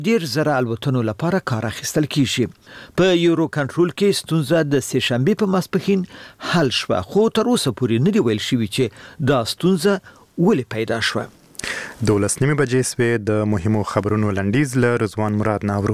ډیر زره الوتنو لپاره کار اخیستل کیږي. په یورو کنټرول کې ستونزه د سه شنبه په ماسپښین حل شوه، خو تر اوسه پورې نه دی ویل شوی چې دا ستونزه ولې پیدا شوه. 12 بجې سوې د مهمو خبرونو لنډیز له رضوان مراد ناورو.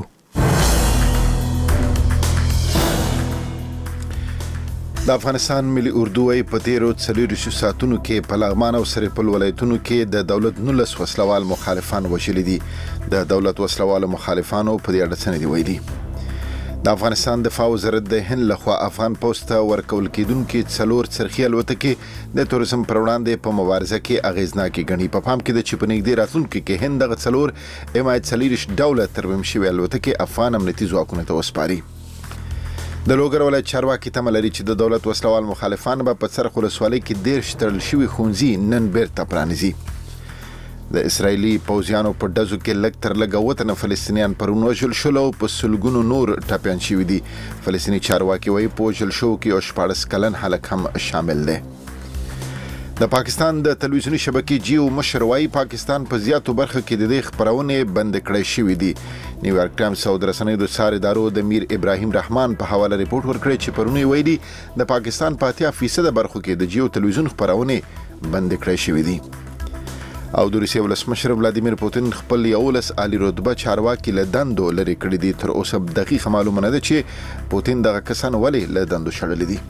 د افغانستان ملي اردوی په تیرو 40 ساعتونو کې په لغمان او سرپل ولایتونو کې د دولت 19 وسلوال مخالفان وژلي دي. د دولت وسلوال مخالفانو په دې اړه څه دی ویلي. د افغانستان دفاع وزارت د هند لخوا افغان پوسټ ورکول کېدونکو 4 څرخي الوتکې د تورزم پر وړاندې په مبارزه کې اغیزناکې ګڼي. په پام کې د چې په نږدې راتلونکو کې هند دغه 4 MH-40 ډوله ترمیم شوي الوتکې افغان امنیتي ځواکونو ته وسپاري. د لوګر ولایت چارواکي تمه لري چې د دولت وسلوال مخالفان به په څرخ ولسوالۍ کې 10 تړل شوي ښوونځي نن بیرته پرانیزي. د اسرایلی پوځیانو په ډزو کې لږ تر لږه 9 فلسطینیان پرون وژل شول او په سلګونو نور ټپیان شوي دي. فلسطیني چارواکي وايي په وژل شو کې 14 کلن هلک هم شامل دی. د پاکستان د تلویزیونی شبکې جیو مشر وايي پاکستان په زیاتو برخو کې د دې خبرونه بند کړې شوې دي. نیویارک ټایمز او د رسنیو د څار ادارو د میر ابراهیم رحمان په حواله ریپورت ورکړی چې پرونی ویلي د پاکستان په 80% برخو کې د جیو تلویزیون خبرونه بند کړې شوې دي. او د روسیې ولسمشر ولادیمیر پوتین خپل 11 عالی رتبه چارواکي له دندو لري کړی دي. تر اوسه دقیق معلومه نه ده چې پوتین دغه کسان ولې له دندو شړلي دي.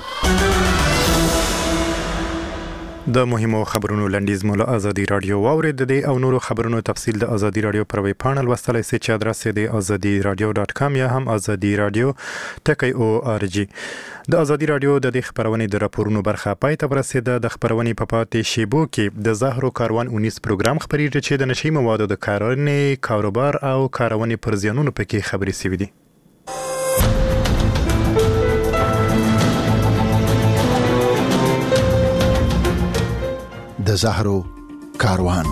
د مهمو خبرونو لنډیز مو له ازادي رادیو واورید. د او نورو خبرونو تفصیل د ازادي رادیو پر ویب پاڼه لوستلای شئ چې ادرس یې د azadiradio.com یا هم azadiradio.org. د ازادي رادیو د دې خبرونې د راپورونو برخه پای ته ورسېده. د خبرونې په پاتې شیبو کې د زهرو کاروان 19 پروګرام خبرېږي چې د نشي موادو د کارونې کاروبار او کارونې پر زیانونو پکې خبرې شوي دي. د زهرو کاروان.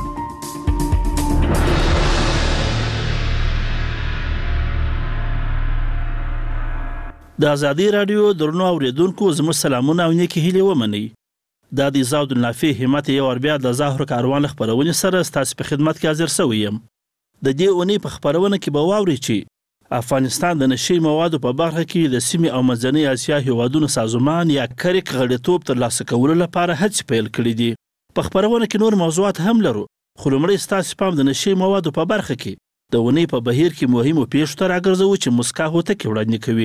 د ازادي رادیو درنو اوریدونکو زموږ سلامونه او نیکی هیلې ومنئ. دا د زاود النافع همت یو ور بیا د زهرو کاروان خبرونه سره ستاسو په خدمت کې حاضر شوی یم. د دې اونۍ په خبرونه کې به واورئ چې افغانستان د نشي موادو په برخه کې د سیمې او منځنۍ اسیا هیوادونو سازمان یا کرک غړیتوب ترلاسه کولو لپاره هڅې پیل کړې دي. په خبرونه کې نور موضوعات هم لرو، خو لومړی ستاسو پام د نشي موادو په برخه کې د اونۍ په بهیر کې مهمو پیښو ته راګرځوو چې مسکا هوتکې وړاندې کوي.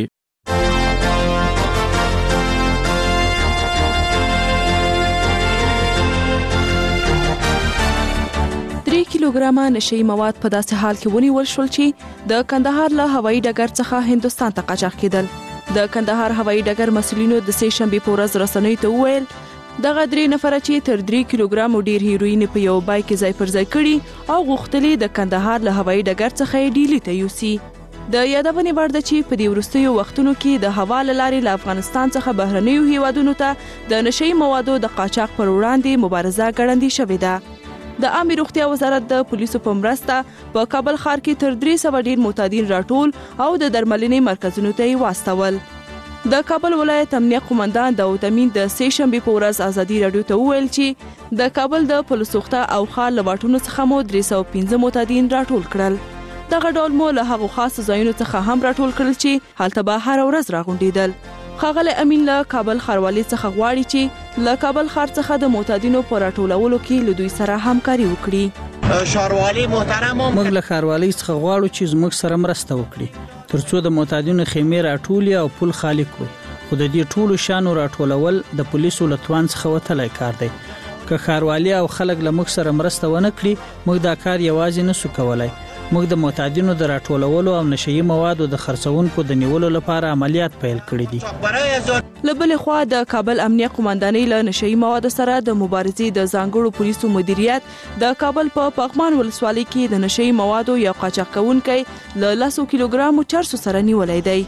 3 کیلوګرامه نشي مواد په داسې حال کې ونیول شول چې د کندهار له هوایي ډګر څخه هندستان ته قاچاق کېدل. د کندهار هوایي ډګر مسؤلینو د سه شنبه په ورځ رسنیو ته وویل دغه 3 نفره چې تر 3 کیلوګرامو ډیر هیروین په یو بای کې ځای پر ځای کړي او غوښتلې د کندهار له هوایي ډګر څخه ډیلی ته یوسي. د یادونې وړ ده چې په دې وروستیو وختونو کې د هوا له لارې له افغانستان څخه بهرنیو هیوادونو ته د نشي موادو د قاچاق پر وړاندې مبارزه ګړندۍ شوې ده. د عامه روغتیا وزارت د پولیسو په مرسته په کابل ښار کې تر 300 ډیر معتادین راټول او د درملنې مرکزونو ته واستول. د کابل ولایت امنیه قومندان داود امین د سه شنبه په ورځ ازادي رادیو ته وویل چې د کابل د پلسوخته او خال لواټونو څخه مو 315 معتادین راټول کړل. دغه ډول مو له هغو خاص ځایونو څخه هم راټول کړل چې هلته به هر ورځ راغونډېدل. ښاغلی امین له کابل ښاروالۍ څخه غواړي چې له کابل ښار څخه د معتادینو په راټولولو کې له دوی سره همکاري وکړي. ښاروالۍ محترم موږ له ښاروالۍ څخه غواړو چې زموږ سره مرسته وکړي ترڅو د معتادینو خیمې راټولي او پل خالي کړو. خو د دې ټولو شانو راټولول د پولیسو له توان څخه وتلی کار دی. که ښاروالۍ او خلک له موږ سره مرسته ونه کړي موږ دا کار یوازې نسو کولای. موږ د معتادینو د راټولولو او نشئی موادو د خرڅونکو د نیولو لپاره عملیات پیل کړي دي. له بلې خوا د کابل امنیه قومندانۍ له نشئی موادو سره د مبارزې د ځانګړو پولیسو مدیریت د کابل په پغمان ولسوالۍ کې د نشئی موادو یو قاچاق کوونکی له 100 کیلوګرامو چرسو سره نیولای دی.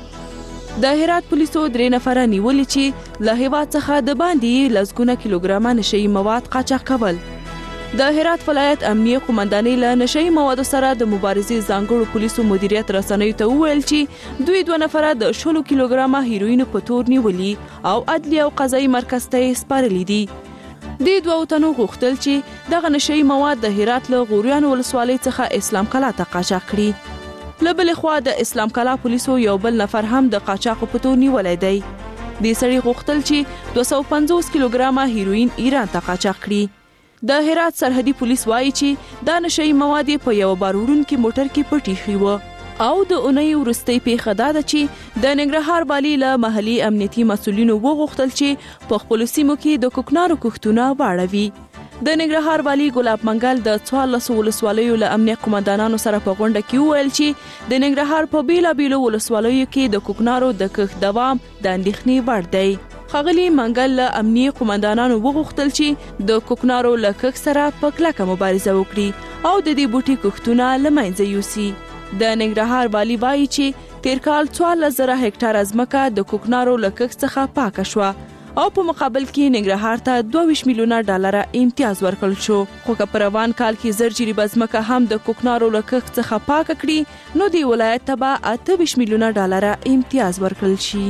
د هرات پولیسو 3 نفره نیولې چې له هیواد څخه د باندې لسګونه کیلوګرامه نشئی مواد قاچاق کول. د هرات ولایت امنیه قومندانۍ له نشئی موادو سره د مبارزې ځانګړو پولیسو مدیریت رسنیو ته وویل چې دوی 2 نفره د 100 کیلوګرامه هیروین په تور نیولي او عدلي او قضایي مرکز ته سپارلي دي. د 2 تنو غوښتل چې دغه نشئی مواد د هرات له غوریان ولسوالۍ څخه اسلام کلا ته قاچاق کړي. له بلې خوا د اسلام کلا پولیسو یو بل نفر هم د قاچاقو په تور نیولی دی. دې سړي غوښتل چې 250 کیلوګرامه هیروین ایران ته قاچاق کړي. د هرات سرحدي پولیس وایي چې دا نشئی مواد په یو بار وړونکي موټر کې پټ ایښي وو او د اونۍ وروستۍ پیښه دا ده چې د ننګرهار والي له محلي امنیتي مسؤلینو وغوښتل چې په خپلو سیمو کې د کوکنارو کښتونه واړوي. د ننګرهار والي ګلاب منګل د 14 ولسوالیو له امنیه قومندانانو سره په غونډه کې وویل چې د ننګرهار په بیلابیلو ولسوالیو کې د کوکنارو د کښت دوام د اندېښنې وړ دی. ښاغلي منګل له امنیه قومندانانو وغوښتل چې د کوکنارو له کښت سره په کلکه مبارزه وکړي او د دې بوټي کښتونه له منځه یوسي. د ننګرهار والي وایي چې تیر کال 14,000 هکټاره ځمکه د کوکنارو له کښت څخه پاکه شوه او په مقابل کې ننګرهار ته 22 میلیونه ډالر امتیاز ورکړل شو. خو که په روان کال کې زر جریبه ځمکه هم د کوکنارو له کښت څخه پاکه کړي نو د ولایت ته به 28 میلیونه ډالر امتیاز ورکړل شي.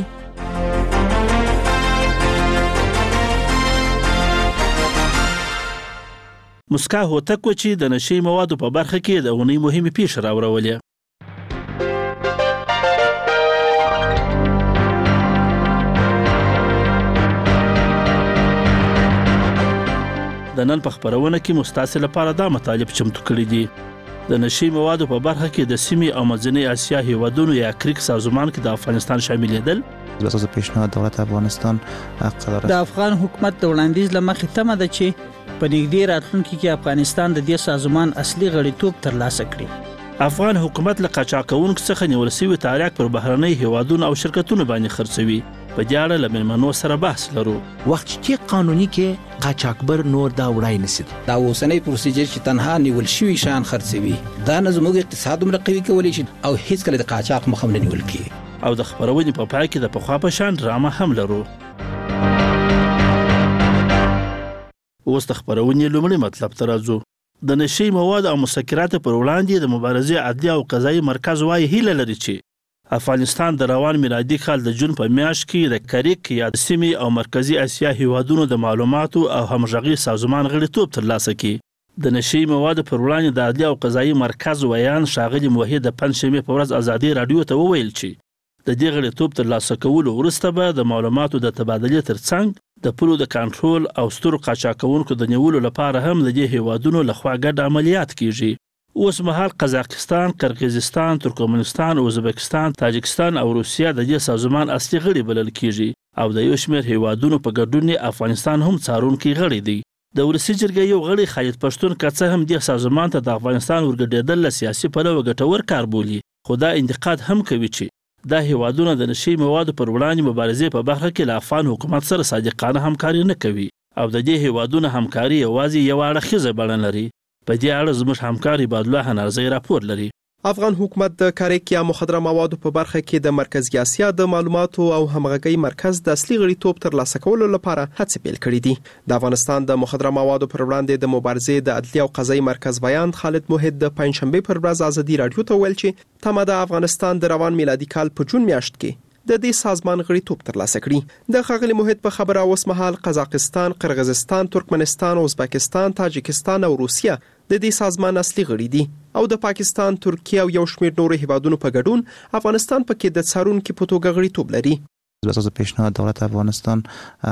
مسکا هوتک چې د نشي موادو په برخه کې د اونۍ مهمه پیښه راوړولې. د نن په خبرونه کې مستاسل لپاره دا مطالب چمتو کړی دي. د نشي موادو په برخه کې د سیمې او منځنۍ اسیا هیوادونو یا کریک سازمان کې د افغانستان شاملېدل. د اساس پیشنهاد دولت افغانستان د افغان حکومت د وړاندیز لمخې تمه ده چې په نږدې راتلونکي کې افغانستان د دې سازمان اصلي غړیتوب ترلاسه کړي. افغان حکومت له قاچاقونکو څخه نیول شوی تاریخ پر بهرنۍ هیوادونو او شرکتونو باندې خرڅوي. په دې اړه له مېلمنو سره بحث لرو. وخت چې قانوني کې قاچاقبر نور دا وړای نشي. دا اوسنۍ پروسیجر چې تنها نیول شوی شان خرڅوي دا نه زموږ اقتصاد مرقوي کولی شي او هیڅ کله د قاچاق مخه نه نیول کی. او د خبرونې په پای کې د پخوا په شان ډرامه هم لرو. اوس د خبرونې لومړی مطلب ته راځو. د نشي مواد او مسکرات پر وړاندې د مبارزې عدلي او قضایي مرکز وايي هیله لري چې افغانستان د روان میلادي کال د جون په میاشت کې د کریک یا سیمې او مرکزی اسیا هیوادونو د معلوماتو او همغږي سازمان غړیتوب ترلاسه کړي. د نشي مواد پر وړاندې د عدلي او قضایي مرکز ویان ښاغلي موحد د پنځشنبه په ورځ ازادي رادیو ته وویل چې د دې غړیتوب ترلاسه کولو وروسته به د معلوماتو د تبادلې ترڅنګ د پولو د کنټرول او سترو قاچاقونکو د نیولو لپاره هم د دې هیوادونو لخوا ګډ عملیات کیږي. اوس مهال قزاقستان، قرقیزستان، ترکمنستان، ازبکستان، تاجکستان او روسیه د دې سازمان اصلي غړي بلل کیږي او د یو شمېر هیوادونو په ګډون افغانستان هم څارونکي غړي دی. د ولسي جرګې یو غړي خالد پښتون کڅه هم د سازمان ته د افغانستان ورګډېدل له سیاسي پلوه ګټور کار بولي. خو دا انتقاد هم کوي چې دا هیوادونه د نشي موادو پر وړاندې مبارزې په برخه کې له افغان حکومت سره صادقانه همکاري نه کوي او د دې هیوادونو همکاري یوازې یو اړخیزه بڼه لري. په دې اړه زموږ همکار عبادالله هنرزی راپور لري. افغان حکومت د کاریک یا مخدره موادو په برخه کې د مرکزی اسیا د معلوماتو او همغږي مرکز د اصلي غړیتوب ترلاسه کولو لپاره هڅې پیل کړې دي. د افغانستان د مخدره موادو پر وړاندې د مبارزې د عدلي او قضایي مرکز بیان خالد موحد د پنځشنبه پر ورځ ازادي رادیو ته ویل چې تمه د افغانستان د روان میلادي کال په جون میاشت کې د دې سازمان غړیتوب ترلاسه کړي. د ښاغلي موحد په خبره اوس مهال قزاقستان، قرغیزستان، ترکمنستان، ازبکستان، تاجکستان او روسیه د دې سازمان اصلي غړي دي او د پاکستان، ترکیه او یو شمېر نورو هیوادونو په ګډون افغانستان پکې د څارونکو په توګه غړیتوب لري. د اساس پیشنهاد دولت افغانستان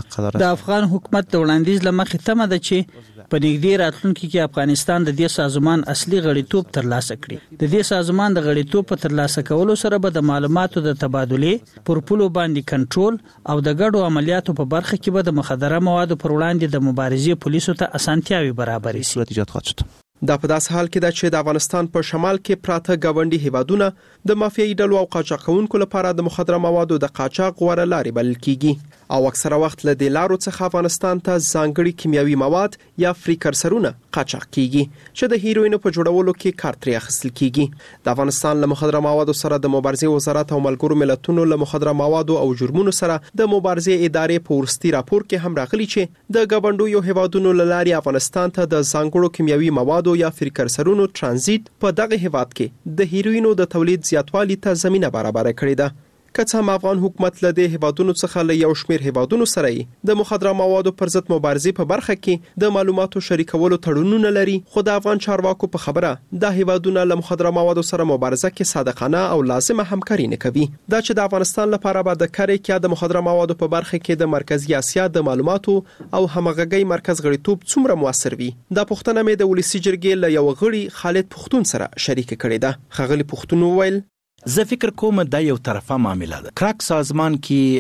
د افغان حکومت د وړاندیز لمخې تمه ده چې په نږدې راتلونکي کې افغانستان د دې سازمان اصلي غړیتوب ترلاسه کړي. د دې سازمان د غړیتوب په ترلاسه کولو سره به د معلوماتو د تبادلې پر پولو باندې کنټرول او د ګډو عملیاتو په برخه کې به د مخدره موادو پر وړاندې د مبارزې پولیسو ته اسانتیاوي برابرې شي. دا په داس حال کې ده چې د افغانستان په شمال کې پراته گاونډي هیوادونه د مافیایي ډلو او قاچاقونکو لپاره د مخدره موادو د قاچاق غوره لارې بلل کیږي او اکثره وخت له دې لارو څخه افغانستان ته ځانګړي کیمیاوي مواد یا فریکرسرونه قاچاق کیږي چې د هیروینو په جوړولو کې کار ترې اخیستل کیږي. د افغانستان له مخدره موادو سره د مبارزې وزارت او ملګرو ملتونو له مخدره موادو او جرمونو سره د مبارزې ادارې په ورستي راپور کې هم راغلي چې د ګاونډیو هیوادونو له لارې افغانستان ته د ځانګړو کیمیاوي موادو یا فریکرسرونو ترانزیت په دغه هیواد کې د هیروینو د تولید زیاتوالي ته زمينه برابر کړې ده. که څه هم افغان حکومت له دې هیوادونو څخه له یو شمېر هیوادونو سره د مخدره موادو پر ضد مبارزې په برخه کې د معلوماتو شریکولو تړونونه لري، خو د افغان چارواکو په خبره دا هیوادونه له مخدره موادو سره مبارزه کې صادقانه او لازمه همکاري نه کوي. دا چې د افغانستان لپاره به د کاریکیا د مخدره موادو په برخه کې د مرکزی اسیا د معلوماتو او همغږي مرکز غړیتوب څومره موثر وي، دا پوښتنه مې د ولسی جرګې له یو غړي خالد پښتون سره شریک کړې ده. خغلی پښتون وویل زه فکر کوم دا یو طرفه معامله ده. کراک سازمان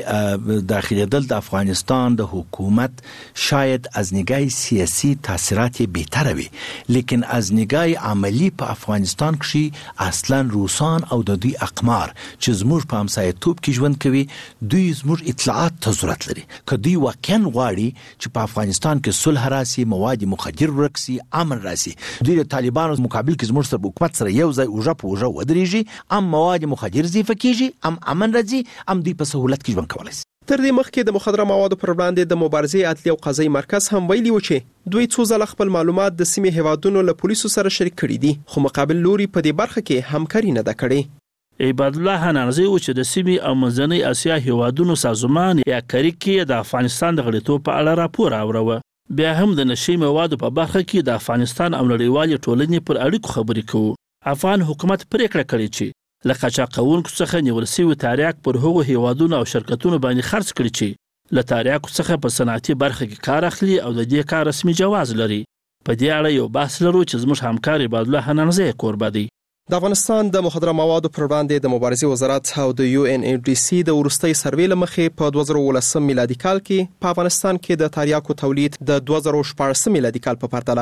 کې داخليدل د افغانستان د حکومت شاید از نگاه سیاسی تاثیرات بهتره وي، لیکن از نگاه عملی په افغانستان کې اصلا روسان او د دوی اقمار چې زموږ په همسایه‌توب کې ژوند کوي دوی زموږ اطلاعات ته ضرورت لري. که دوی واقعا غواړي چې په افغانستان کې صلح راسي، مواد مخدر ورکسي، امن راسي، دوی د طالبانو مقابل کې زموږ سره حکومت سره یو ځای اوجه په اوجه ودرېږي، مواد مخدر زیفه کیږي، امن راځي، دوی په سهولت کې ژوند کولای شي. تر دې مخکې د مخدره موادو پر وړاندې د مبارزې عدلي او قضایي مرکز هم ویلي و چې دوی څو ځله خپل معلومات د سیمې هیوادونو له پولیسو سره شریک کړي دي، خو مقابل لوري په دې برخه کې همکاري نه ده کړې. عباد الله حنانزی و چې د سیمې او منځنۍ اسیا هیوادونو سازمان یا کاریکیا د افغانستان د غړیتوب په اړه راپور اوروه. بیا هم د نشي موادو په برخه کې د افغانستان او نړیوالې ټولنې پر اړیکو خبرې کوو. افغان حکومت پریکړه کړې چې له قاچاقونکو څخه نیول شوی تاریاک پر هغو هیوادونو او شرکتونو باندې خرڅ کړي چې له تاریاکو څخه په صنعتي برخه کې کار اخلي او د دې کار رسمي جواز لري. په دې اړه یو بحث لرو چې زموږ همکار عباد الله حنانزی کوربه دی. د افغانستان د مخدره موادو پر وړاندې د مبارزې وزارت او د UNODC د ورستۍ سروې لمخې په 2019 میلادي کال کې په افغانستان کې د تاریاکو تولید د 2014 میلادي کال په پرتله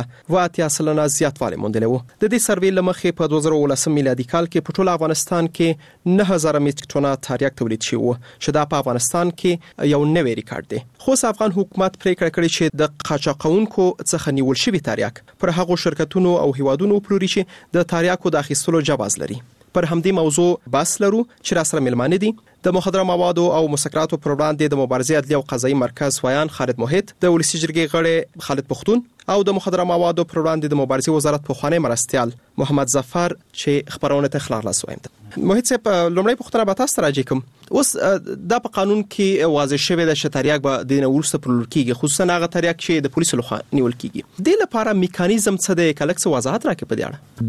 80% زیاتوالی موندلی و. د دې سروې لمخې په 2019 میلادي کال کې په ټول افغانستان کې 9000 میټریک ټنه تاریاک تولید شوی و، چې دا په افغانستان کې یو نوی ریکارډ دی. خو افغان حکومت پریکړه کړې چې د قاچاقونکو څخه نیول شوی تاریاک پر هغو شرکتونو او هیوادونو پلوري چې د تاریاکو د اخیستلو جواز لري. پر همدې موضوع بحث لرو چې را سره ملمانه دي د مخدره موادو او مسکراتو پر وړاندې د مبارزې عدلي او قضایي مرکز ویان خالد موحد، د ولسی جرګې غړی خالد پښتون او د مخدره موادو پر وړاندې د مبارزې وزارت پخوانی مرستیال محمد ظفر چې خبرونه ته خلاص وایم. موحد صاحب، لومړی پوښتنه به تاسو ته راځي کوم اوس دا په قانون کې واضح شوی د شتاریاک به د نورسته پرلور کیږي، خصوصا هغه تاریاک چې د پولیسو لخوا نیول کیږي. د لپاره میکانیزم څه دی؟ کلک څه وضاحت راکړي په دې اړه.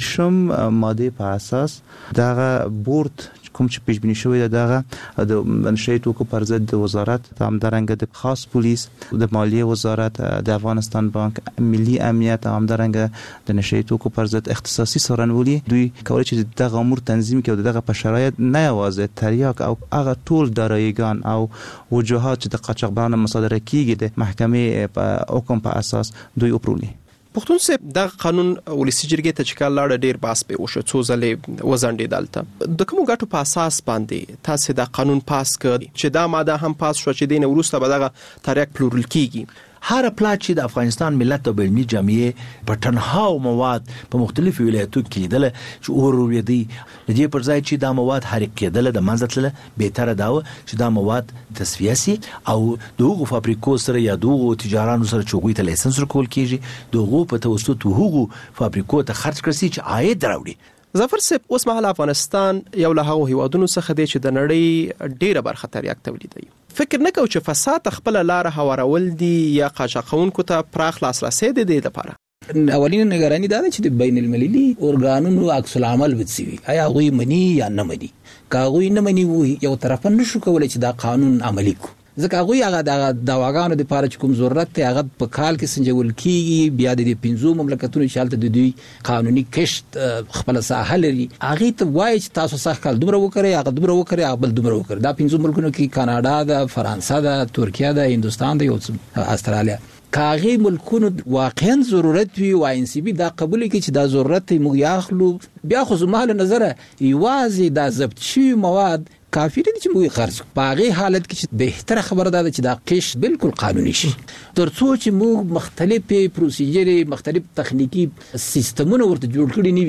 22 ماده په اساس دغه بورډ کوم چې پیش بینی شوی دغه د منشأ توکو پر ضد د وزارت هم درنګ د خاص پولیس، د مالیه وزارت، د افغانستان بانک، ملي امنیت هم درنګ د نشي توکو پر ضد اختصاصي څارنوالي دوی کولای شي دغه امور تنظیم کړي او دغه په شرایط نه یوازې تریاک او هغه ټول داراییګان او وجوهات چې د قاچاقبرانو مصادره کیږي د محکمې په حکم په اساس دوی اپرولي. پښتون صاحب، د قانون ولسی جرګې ته چې کال لاړ ډیر باس به وشو، څو ځلې وزنډې دالته د کوم غټو په اساس باندې تاسو د قانون پاس کړ چې دا ماده هم پاس شو چې دین ورسته به دغه تاریخ پلورل کیږي. هر پلاټ چې د افغانستان ملت او علمي جامعه په تنهاو مواد په مختلفو ولایتو کې لیدل چې اوروي دي، د دې پر ځای چې دا مواد حرکت کېدل د منځتله به تر داو چې دا مواد تصفیه سي او دغه فابریکو سره یا دغه تجارانو سره چوغوي ته لایسنس ورکول کیږي، دغه په توسط هغه فابریکو ته خرج کړي چې عاید راوړي. ظفر صاحب، اوس مهال افغانستان یو له هغو هیوادونو څخه دی چې د نړۍ ډیره برخه تریاک تولیدوي. فکر نه کوم چې فساد خپل لار هوارول دي یا قاچاقونکو ته پراخ لاسرسي دي د لپاره. اولین نگرانی دا چې د بین المللي اورګانونو عکس العمل وڅوي، آیا غوي منی یا نه منی. که غوي نه منی وي یو طرف نشو کولای چې دا قانون عملی کو، ځکه غوي هغه د دواګانو د لپاره چې کوم ضرورت ته هغه په کال کې سنجول کیږي، بیا د 15 مملکتونو چې حالت د دوی قانوني کشت خپل ساحه لري، هغه ته وایي چې تاسو سخت کال دومره وکړي، هغه دومره وکړي، هغه بل دومره وکړي. دا 15 ملکونو کې کاناډا ده، فرانسه ده، ترکیه ده، هندستان ده، یو استرالیا. کاغي ملکونو واقعا ضرورت وي او ان سی بي دا قبول کوي چې دا ضرورت موږ یاخلو، بیا خو زموږ نظر یوازې دا ضبط شوی مواد کافی دي چې موږ خرج په هغه حالت کې چې بهتره خبره ده چې دا قش بالکل قانوني شي، ترڅو چې موږ مختلفې پروسیجرې، مختلف تخنیکی سیستمونه ورته جوړ کړی نیوي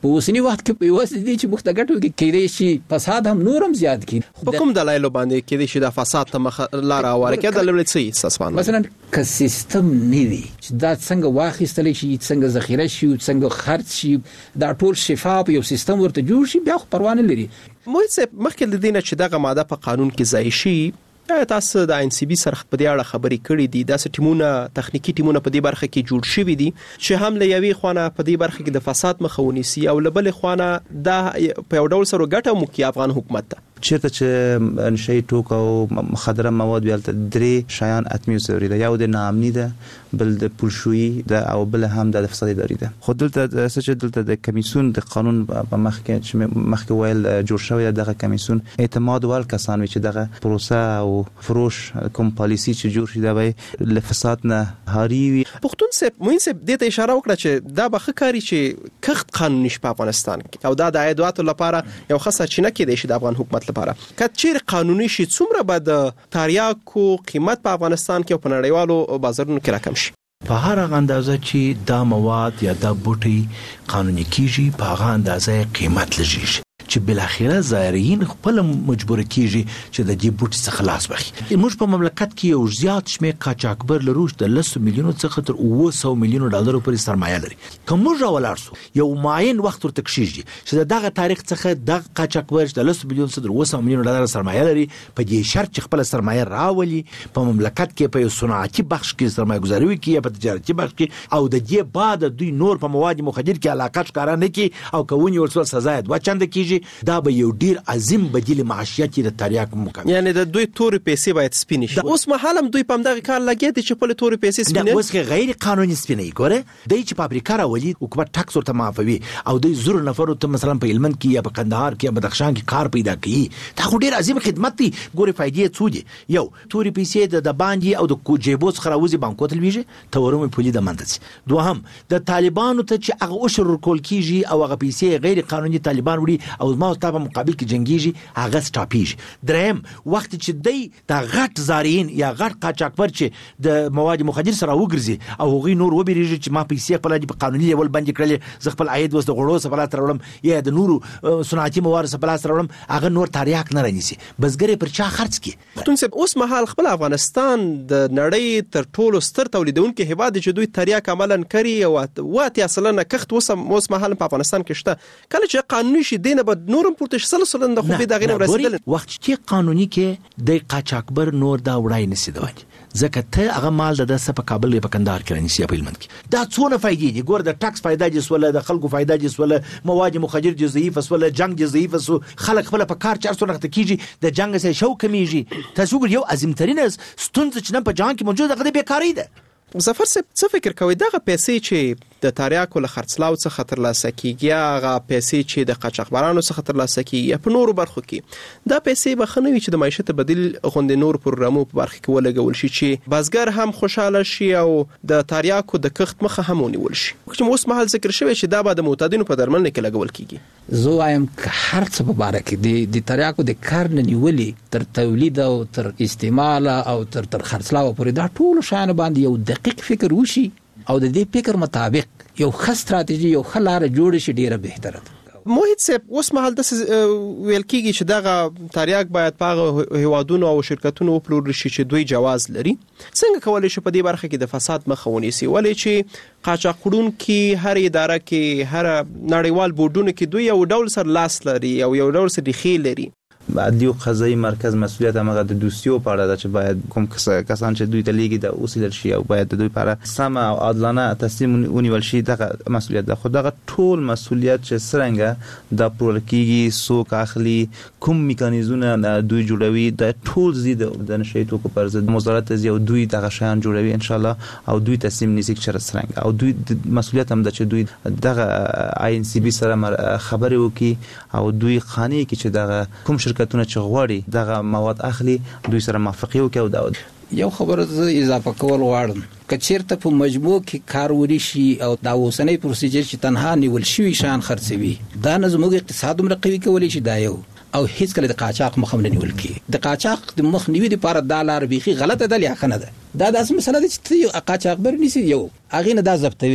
په اوسنی وخت کې په واسطه دي چې مخته ګټو کې کېدې شي فساد هم نورم زیات کی. په کوم دلایل باندې کېدې شي د فساد ته مخ لار اوره کې د لوړ څه اساس مثلا ک سیستم نیوي چې دا څنګه واخیستل شي څنګه ذخیره شي څنګه خرڅ شي دا ټول شفاف یو سیستم ورته جوړ شي بیا خو پروا نه لري. موږ مخکې د دینه چې دغه ماده په قانون کې ځای شي تاسو د NCB سره په دې اړه خبرې کړې دي د ټیمونه تخنیکی ټیمونه په دې برخه کې جوړ شوي دي چې هم له یوې خوانه په دې برخه کې د فساد مخه ونیسي او له بل خوانه د په یو ډول سره ګټه مو کې افغان حکومت ته چیرته چې نشي ټوک او مخدره مواد ویلته درې شیان اتمی ضروري ده. یو د ناامني ده بل د پولشويي ده او بل هم د فساد اداري ده. خو دلته چې دلته د کمیسیون د قانون په مخ کې چې مخکې ویل جوړ شوی دغه کمیسیون اعتماد ول کسان چې دغه پروسه او فروش کوم پالیسی چې جوړ شي دا به له فساد نه هاري وي. پښتون سپ موږ سپ د ته اشاره وکړه چې دا به ښکاری چې کخت قانوني شپه افغانستان کې او دا د عیدواتو لپاره یو خاصه چینه کې د افغان حکومت لپاره کچیر قانوني شي څومره به د تاریاکو قیمت په افغانستان کې او په نړیوالو بازارونو کې راکم شي. په هر اندازه چې دا مواد یا دا بوټي قانوني کیږي په هغه اندازه قیمت لږیږي چې بل اخره زایرین خپل مجبور کیږي چې د دې بوټي څخه خلاص وخی. موږ په مملکت کې یو زیات شمېر قاچاقبر لروش د 100 میلیونو څخه تر 900 میلیونو ډالرو پورې سرمایه لري. کوم راولارسو یو معین وخت ورته کیږي چې دغه تاریخ څخه د قاچاقبر د 100 میلیون څخه تر 900 میلیونو ډالر سرمایه لري په دې شرط چې خپل سرمایه راولي په مملکت کې په صنعتي بخش کې سرمایه گذاري وکړي یا په تجارتي بخش کې او د دې بعد دوی نور په مواد مخدر کې علاقه ښکارا نه کی او کوونی ورسره سزا د وچند کیږي دا به یو ډیر عظیم بدیل معاشیت د تاریاک مقام یعنی د دوی تور پیسې باید سپینې شي. اوس مهالم دوی په دغه کار لګي دي چې په تور پیسې سپینې دا اوس غیر قانوني سپینې ګوره دوی چې په افریقا راولي حکومت ټاکس ورته معافوي او دوی زور نفر ته مثلا په هلمند کې یا په قندهار کې یا بدخشان کې کار پیدا کوي دا خو ډیر عظیم خدمت دی. ګوره فائدې څو دي یو تور پیسې د باندې او د جیبو څخه راوځي بانکو ته لويږي تورم پولي د منځ دوهم د طالبانو ته چې هغه اوشر کول کیږي او هغه پیسې غیر قانوني طالبان وړي او ما ته په مقابل کې جنگيږي هغه سټاپیږي. دریم وخت چې دی د غټ زارین یا غټ قاچاقبر چې د مواد مخدر سره وګرځي او هغه نور وبېریږي چې ما پیسې خپل په قانوني لیول باندې کړل ز خپل عاید وس د غړو سره ترولم یا د نورو صنعتي موارد سره ترولم هغه نور تاریاک نه رانیسي بسګری پر چا خرڅ کی. پښتون سپ اوس مهال خپل افغانستان د نړۍ تر ټولو ستر تولیدونکو هیواد چې دوی تاریاک عملاً کوي او واته اصلا کخت اوس مهال په افغانستان کې شته کله چې قانوني شي دینه به نورم پورته سلسله د خو به دغه ورسېدل وخت چې قانوني کې د قاچاقبر نور دا وړای نسی دوی ځکه ته هغه مال د دسه په کابل په کندهار کې رانیسي په هلمند کې دا څونه فائدې دي. ګور د ټاکس فائدہ جس ولا د خلکو فائدہ جس ولا مواد مخدر جزئی فسوله جنگ جزئی فسو خلک خپل په کار 400 نقطه کیږي د جنگ سره شو کمیږي تاسو ګور یو عظیم ترين ستونزه چې نه په جان کې موجوده غوډه بیکاری ده. ظفر څه فکر کوي دغه پیسې چې د تاریاکو له خرڅلاو څخه ترلاسه کیږي هغه پیسې چې د قاچاقبرانو څخه ترلاسه کیږي په نورو برخو کې دا پیسې به خنوي چې د معیشت بدیل غوندې نور پروګرامو په برخه کې ولګول شي چې بازګر هم خوشاله شي او د تاریاکو د کښت مخه هم ونیول شي. چې اوس مهال ذکر شوی چې دا به د معتادینو په درملنه کې لګول کیږي. زه وایم هر څه په باره کې د تاریاکو د کار نه نیولې تر تولید او تر استعمال او تر خرڅلاو پورې دا ټول شان باندې یو دقیق فکر وشي او د دې فکر مطابق یو ښه ستراتیژي یو ښه لار جوړ شي ډیره بهتره ده. موحد صاحب اوس مهال د ویل کیږي چې دغه تاریاک باید په هوادونو او شرکتونو وپلورل شي چې دوی جواز لري. څنګه کولای شي په دې برخه کې د فساد مخه ونیسي ولې چې قاچاقړون کې هر اداره کې هر نړیوال بورډونو کې دوی یو ډول سر لاس لري او یو ډول سر دخیل لري. عدلی او قضایي مرکز مسؤلیت هغه د دوسیو په اړه ده چې باید کوم کسان چې دوی ته لیږي د اوسیدل شي او باید د دوی لپاره سم او عادلانه تصمیم ونیول شي دغه مسؤلیت ده. خو دغه ټول مسؤلیت چې څنګه د پرولکیږي سوک اخلي کوم میکانیزمونه دوی جوړوي د ټول زید د نشي توکو پر ضد مزارات زی او دوی دغه شیان جوړوي ان شاء الله او دوی تصمیم نیسي چې څنګه او دوی مسؤلیت هم ده چې دوی دغه INCB سره خبرې وکړي او دوی خاني کې چې دغه کوم شرکتونه چې غواړي دغه مواد اخلي دوی سره موافقه وکړي او دا یو خبره زه اضافه کول غواړم کچیرته په مجموع کې کار وری شي او دا اوسنۍ پروسیجر چې تنها نیول شوی شان خرڅوي دا نه زموږ اقتصاد هم قوي کولی شي دا یو او هیڅ کله د قاچاق مخ هم نه نیول کی د قاچاق د مخ نیوي لپاره د لار بيخي غلطه ده یا خنه ده دا داسې مسله ده چې یو قاچاق بر نيسي یو اغه نه دا ضبطوي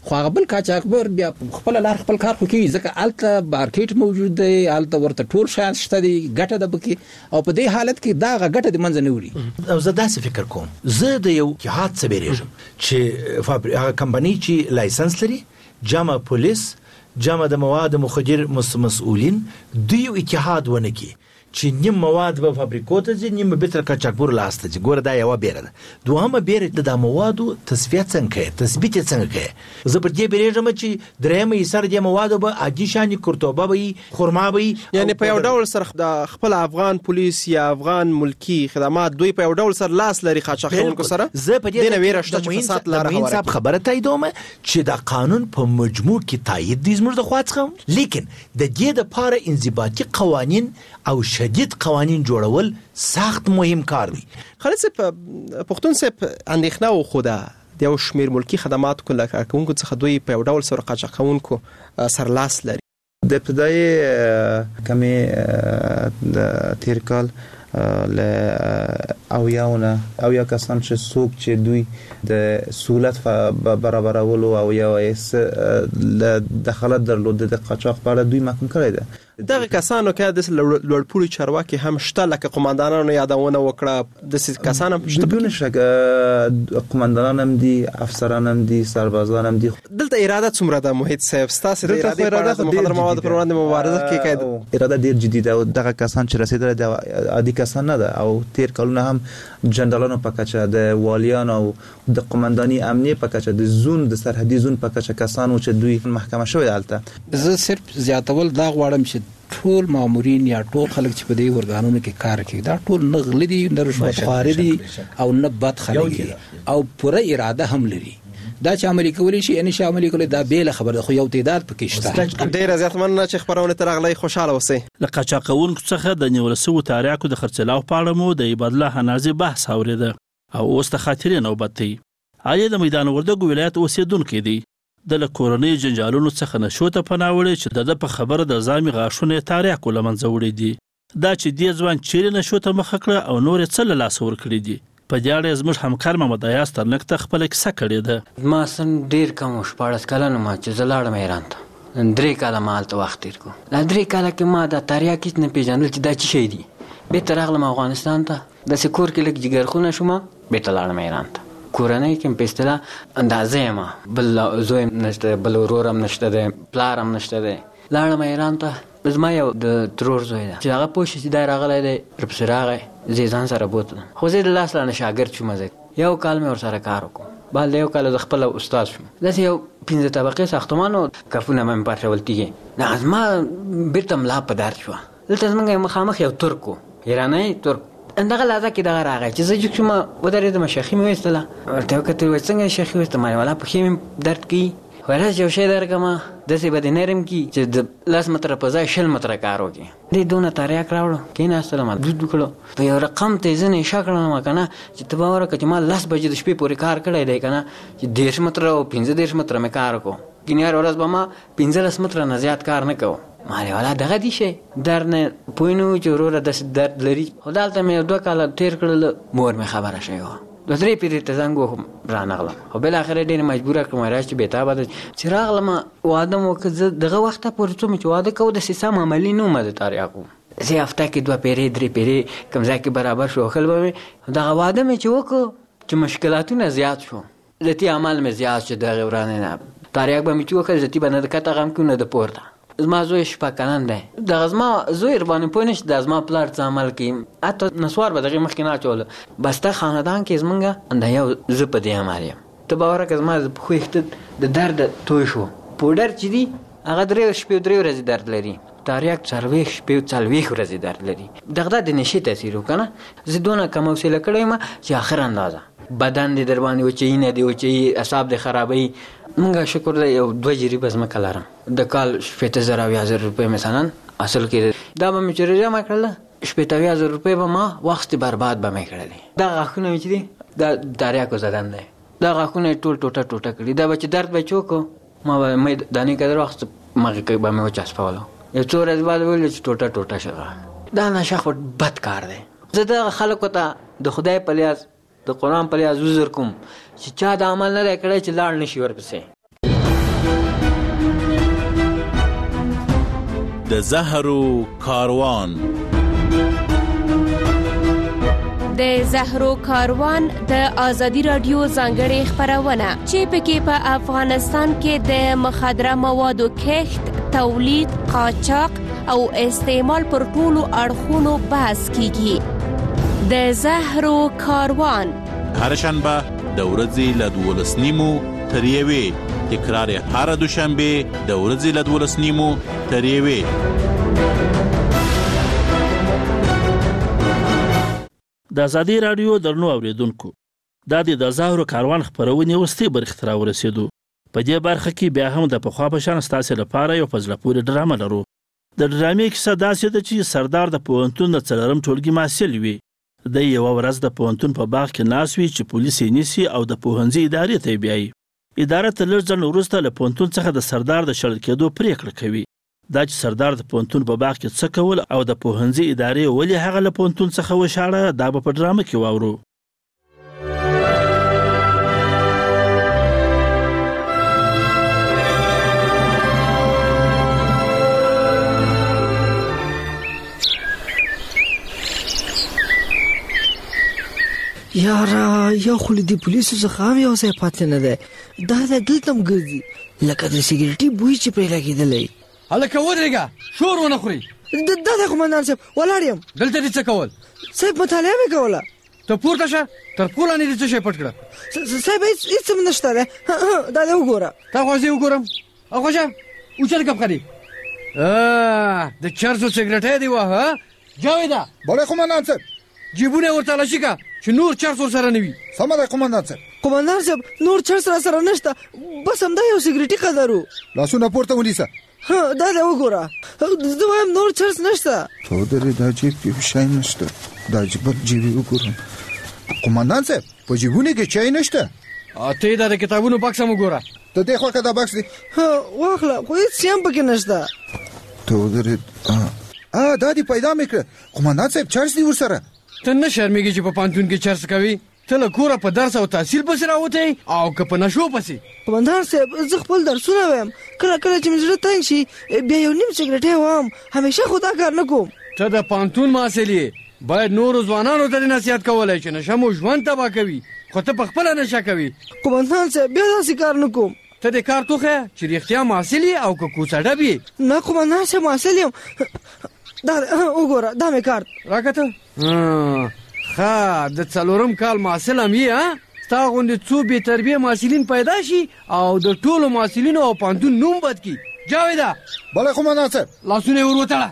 خو هغه بل قاچاقبر بیا خپل لار خپل کار کوي ځکه الته مارکیټ موجود دی الته ورته ټول شان شته دی ګټه د بکی او په دې حالت کې دا ګټه د منځ نه وړي. او زه داسې فکر کوم زه د یو اتحاد څخه بیریږم چې هغه کمپنی چې لایسنس لري جامع پولیس جامع د مواد مخدر مسؤلین دوی اتحاد ونه کی چې نیم مواد په فابریکو ته ځي نیم به تر قاچاقبر لاسته ځي. ګوره دا یو بیره ده. دوهمه بیره د موادو تصفیه څنګه تثبیت څنګه زه پر دې بیرېږم چې درېمه یې سره د موادو به عادي شان کورتوبه وي خرما وي یعنی په یو ډول سره د خپل افغان پولیس یا افغان ملکی خدمات دوی په یو ډول سره لاس لري قاچاقونکو سره. زه په دې نه ویره شته چې فساد لاره حساب خبره تاییدوم چې دا قانون په مجموع کې تایید دي زموږ د خوا څخه لیکن د دې لپاره انضباطي قوانین او شدید قوانین جوړول سخت مهم کار دی. خالد صاحب پښتون صاحب اندېښنه و خوده د یو شمیر ملکی خدمات کوونکو څخه دوی په یو ډول سره قاچاقونکو سرلاس لري. د ابتدایي کمې د تیر کال او یا کسان چې څوک چې دوی د سہولت برابرولو او یا دخالت درلود د قاچاق په اړه دوی محکوم کړی ده. دغه کسانو کې د لوړپوړي چارواکي هم شته لکه قوماندانانو یادونه وکړه د کسانو شته بدون شک قوماندانان هم دي افسران هم دي سربازان هم دي. دلته اراده څومره د محیط صاحب ستاسو د اراده په اړه د مخدر موادو پر وړاندې مبارزه کوي اراده ډیر جدي ده او دغه کسان چې رسیدل د عادي کسان نه ده او تیر کلونه هم جنرالانو په کچه د والیان او د قومانداني امنیه په کچه د زون د سرحدي زون په کچه کسانو چې دوی محکمه شوی دالته. زه صرف زیاتول دا غواړم چې ټول مامورین یا ټول خلک چې په دې ورګانونو کې کار کوي دا ټول نه غلي دي نه رشوت خواري دي او نه بد خلک او پوره اراده هم لري. دا چې عملي کولی شي ان شاء الله کولی دا بیل خبره خو یو تعداد پکې شته. ډیر زیات مننه چې خبرونه تر غلې خوشاله اوسئ. له قاچاقونکو څخه د نیول شوو تاریاکو د خرڅلاو په اړه مو د عبادله حنازي بحث اوریده او اوس د خاطرې نوبت دی. علي د میدان وردګو ولایت اوسیدونکو دی د کورنۍ جنجالونو څخه نشو ته پناوړي چې د په خبره د ځامي غاښونه تاریاکو لمنځه وړي دي. دا چې دې ځوان چیرې نشو ته مخ کړه او نور څه له لاس ور کړی دي. په دې اړه زموږ همکار محمد ایاز ترنک ته خپل کیسه کړې ده. ما سن ډیر کم 14 کلن ما چې زلاړم ایران ته 3 کاله مال ته وخت تیر کو. لا 3 کاله کې ما د تاریاک نه پیژندل چې دا څه شي دي. به تر هغه افغانستان ته د سکور کې لګ جګرخونه شوم به تلاړم ایران ته. کورنۍ کې په اصطلاح اندازې ما بل زوی نشته بل ورورم نشته ده پلارم نشته ده. لاړم ایران ته زما یو د ترور زوی ده چې هغه پوه شي چې دا راغلی دی رپسې راغی زه ځان سره بوتلم خو زه د لاس لانه شاګرد شوم. زه یو کال مې ورسره کار وکړم بل یو کال د خپل استاد شوم. داسې یو 15 طبقې ساختمان او کفونه مې پاتول کېږي دا زما بیرته ملا په درد شوه. دلته زمونږ مخامخ یو ترک ایرانی ترک اندغه لازم کې دا راغی چې زه چې ما ودرېدم شیخي مې وستله ورته وکړه وای څنګه شیخي وسته ما ولا په خېم درد کی ورځ یو شی درکما د سی بده نرم کی چې د لاس متر په ځای شل متر کار وکي دې دونه تاریخ راوړو کینه السلام علیکم کړو په یو رقم ته ځنه شکړم ما کنه چې تبا ورکه چې ما لاس بجې د شپې پورې کار کړی دی کنه چې 10 متر او 15 متر مې کار کو کینه ورځ به ما 15 متر نه زیات کار نه کوم. مالی والا دغه دي شي درنه پوینو چې وروره د درد لري خدالته مې 2 کال تیر کړل مور مې خبره شوی و د درې پیری ته زنګ رانغله او بل اخر ډېر مجبوره کوم راځي به تابه چې راغلم واده مو که دغه وخت پورې څوم چې واده کو د سیسه عملی نه مده تاریخو زه هفته کې 2 پیری 3 پیری کوم ځای کې برابر شو خل به دغه واده مې چې وکړو چې مشکلاتونه زیات شو لتی عمل مې زیات شو دغه ورانه نه تاریخ به مې چې وکړ زتی باندې کته غم کو نه د پورته زما زوی شپکنن دی د زما زوی باندې پوینش د زما پلار څه عمل کې اته نسوار به دغه مخکې نه چول بس ته خاندان کې زمونږه اند یو زه په دې عملیم ته باور که زما خو اخته د درد توي شو پودر چې دی هغه 3 شپې 3 ورځې درد لري تاریخ 4 شپې 4 ورځې درد لري دغه د نشي تاثیر وکنه زه دونه کوم وسیله کړم چې اخر اندازه بدن دې در باندې وچی نه دی وچی اعصاب دې خرابوي مونږه شکر دی یو 2 جری بس مکه لرم د کال 700,000 روپے مثلا اصل کې دا به مې چیرې ما کړل 700,000 روپے به ما وخت برباد به مې کړل دا غاښونه چې دي دا تاریخ زدان دی دا غاښونه ټول ټوټه کړی دا بچ درد بچو ما مې دانی کډر وخت مګه کې به مې وچاسپاولو یو څو ورځې بعد ویل چې ټوټه شغه دا نشه بد کار دی. زه د خلکو ته د خدای په لیاز د قرآن په لیاز وزر کوم چې چا د عمل نه کړی چې لاړ نشي ورپسې. د زهرو کاروان. د زهرو کاروان د آزادی رادیو ځانګړې خپرونه چې پکې په افغانستان کې د مخدره موادو کښت، تولید، قاچاق او استعمال پر ټولو اړخونو بحث کیږي. د زهرو کاروان هر شنبه د ورځې له 12:30 تر 1 تکرار هر دوشنبه د ورځې له 12:30 تر 1. د آزادی رادیو درنو اوریدونکو، دا د زهرو کاروان خپرونې وروستۍ برخې ته ورسېدو. په دې برخه کې بیا هم د پخوا په شان ستاسو لپاره یو فضله پورې ډرامه لرو. د ډرامې کیسه داسې ده چې سردار د پوهنتون د 4م ټولګي محصل وي. د یو ورځ د پوهنتون په باغ کې ناست وي چې پولیس یې نیسي او د پوهنځي ادارې ته بیایي. اداره تر لږ ځنډ وروسته له پوهنتون څخه د سردار د شړل کېدو پریکړه کوي. دا چې سردار د پوهنتون په باغ کې څه کول او د پوهنځي ادارې ولې هغه له پوهنتون څخه وشاړه، دا به په ډرامه کې واورو. یاره یو خو د پولیسو څخه هم یو ځای پاتې نه دی. دا دلته هم ګرځي لکه د سګریټي بوی چې پرې لګېدلی. هلکه ودرېږه، شور ونه خوري. دا دی قومندان صاحب، ولاړ یم. دلته دې څه کول؟ صاحب مطالعه مې کوله. ته پورته شه، تر پوله نه دې څه شی پټ کړه. صاحب هېڅ هم نشته دی. دا دی وګوره. تا خو زه وګورم. خوشه اوچل کپ خري د چرسو سګریټ دی واه. جاویدا بله قومندان صاحب، جیبونه ورته لشي کا چې نور چرس ور سره نه وي. سمه ده قومندان صاحب. قومندان صاحب نور چرس را سره نشته، بس همدا یو سګریټي قدرو. لاسونه پورته ونیسه. دا دی وګوره، زه وایم نور چرس نشته. تو درې دا جیب کې شی نشته. دا جیب وګورم. قومندان صاحب په جیبونه کې چای نشته. ته دا د کتابونو بکس هم وګوره. ته دې خوا کې دا بکس دی. واخله، خو هېڅ هم پکې نشته. تو درې دا دی پیدا مې کړه. قومندان صاحب چرس دی ورسره. ته نه شرمېږي چې په پانتون کې چرس کوي؟ ته له کوره په درس او تحصیل پسې راوتی او که په نشو پسې؟ قومندان صاحب زه خپل درسونه وایم، کله کله چې مې زړه تنګ شي بیا یو نیم سګریټ وایم، همیشه خو دا کار نه کوم. ته د پانتون محصل یې، باید نورو ځوانانو ته نصیحت کولی چې نشه مو ژوند تباه کوي، خو ته په خپله نشه کوي. قومندان صاحب بیا داسې کار نه کوم. ته د کار توخه چې رښتیا محصل یې او که کوڅه ډب یې؟ نه قومندان صاحب محصل یم. دا وګوره دا مې کارت راکته. ښه د 4م کال محصل هم یې. ستا غوندې څو بې تربیه محصلین پیدا شي او د ټولو محصلینو او پانتون نوم بد کړي. جاویده بله قومندان صاحب. لاسونه یې ور وتړه.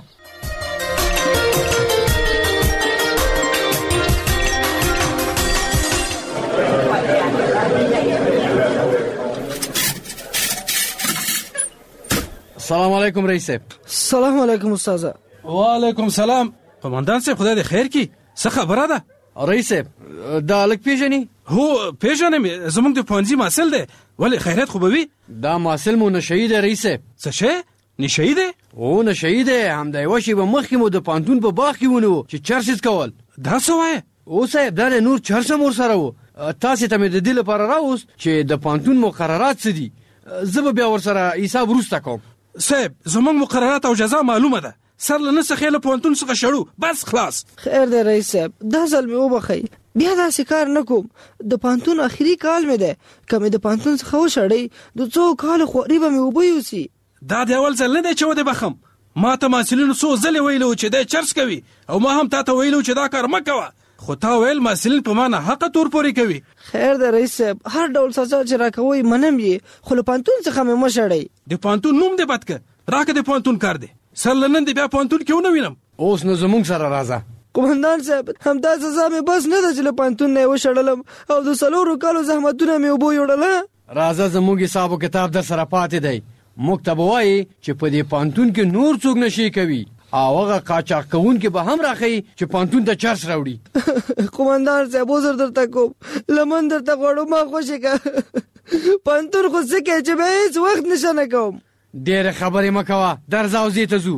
السلام علیکم رئیس صاحب. سلام علیکم استاذه. وعلیکم سلام. قومندان صاحب خدای دې خیر کړي. څه خبره ده؟ رئیس صاحب دا هلک پیژنې؟ هو پیژنم، زموږ د پوهنځي محصل دی. ولې خیریت خو به وي؟ دا محصل مو نشهیي دی رئیس صاحب. څه شی؟ نشهیي دی؟ هو نشهیي دی. همدا یوه شېبه مخکې مو د پانتون په باغ کې ونیو چې چرس یې کول. دا څه وایې؟ او صاحب دا نور چرس هم ورسره و. تاسې ته مې د دې لپاره راوست چې د پانتون مقررات څه دي. زه به بیا ورسره حساب وروسته کوم. صاحب زموږ مقررات او جزا معلومه ده. سر له نه څخه له پوهنتون څخه شړو، بس خلاص. خیر دی رئیس صاحب، دا ځل مې وبخئ، بیا داسې کار نه کوم. د پوهنتون اخري کال مې دی، که مې د پوهنتون څخه وشړئ د 2 کالو خواري به مې اوبه یوسي. دا د اول ځل نه دی چې ودې بخم. ما ته محصلینو څو ځلې ویلو چې دی چرس کوي او ما هم تا ته ویلو چې دا کار مه کوه، خو تا ویل محصلین په ما ناحقه تور پورې کوي. خیر دی رئیس صاحب، هر ډول سزا چې راکوئ منم یې، خو له پوهنتون څخه مې مه شړئ. د پوهنتون نوم دې بد که، راکه د پوهنتون کار دی. سر له نن دې بیا پوهنتون کې ونه وینم. اوس نو زموږ سره راځه. قومندان صاحب همدا سزا مې بس نه ده چې له پوهنتون نه یې وشړلم او د 4 کالو زحمتونه مې اوبه یوړله. راځه زموږ حساب و کتاب در سره پاتې دی. موږ ته به وایي چې په دې پوهنتون کې نور څوک نشي کوي او هغه قاچاق کوونکي به هم راښیي چې پوهنتون ته چرس راوړي. قومندان صاحب عذر درته کوم، لمن درته غواړم ما خوشې که پوهنتون خو څه کوي چې به هېڅ وخت نشه نه کوم. ډېرې خبرې مه کوه، درځه او زی ته ځو.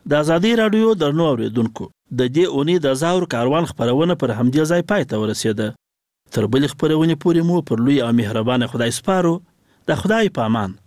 د ازادي رادیو درنو اوریدونکو د دې اونۍ د زاهر کاروان خبرونه پر همدې ځای پای ته ورسېده. تر بلې خبرونې پورې مو پر لوی او مهربان خدای سپارو. د خدای په امان.